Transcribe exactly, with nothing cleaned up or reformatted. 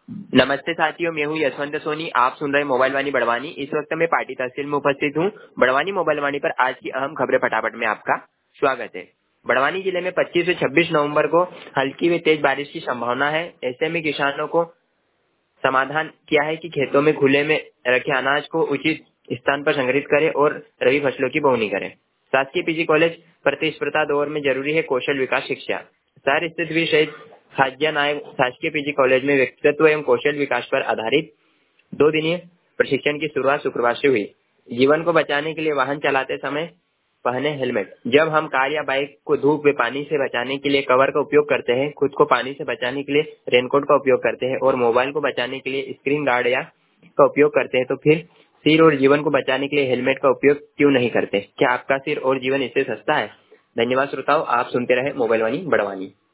नमस्ते साथियों, मैं हूं यशवंत सोनी। आप सुन रहे मोबाइल वाणी बड़वानी। इस वक्त मैं पार्टी तहसील में उपस्थित हूं। बड़वानी मोबाइल वाणी पर आज की अहम खबरें फटाफट में आपका स्वागत है। बड़वानी जिले में पच्चीस से छब्बीस नवंबर को हल्की व तेज बारिश की संभावना है। ऐसे में किसानों को समाधान किया है कि खेतों में खुले में रखे अनाज को उचित स्थान पर संग्रहित करें और रबी फसलों की बोवनी करें। शासकीय पीजी कॉलेज प्रतिस्पर्धा दौर में जरूरी है कौशल विकास शिक्षा। शहर स्थित वीर शहीद खाद्य नायक शासकीय पीजी कॉलेज में व्यक्तित्व एवं कौशल विकास पर आधारित दो दिनीय प्रशिक्षण की शुरुआत शुक्रवार से हुई। जीवन को बचाने के लिए वाहन चलाते समय पहने हेलमेट। जब हम कार या बाइक को धूप व पानी से बचाने के लिए कवर का उपयोग करते हैं, खुद को पानी से बचाने के लिए रेनकोट का उपयोग करते हैं और मोबाइल को बचाने के लिए स्क्रीन गार्ड या का उपयोग करते हैं, तो फिर सिर और जीवन को बचाने के लिए हेलमेट का उपयोग क्यों नहीं करते? क्या आपका सिर और जीवन इससे सस्ता है? धन्यवाद श्रोताओं, आप सुनते रहे मोबाइल वाणी बड़वानी।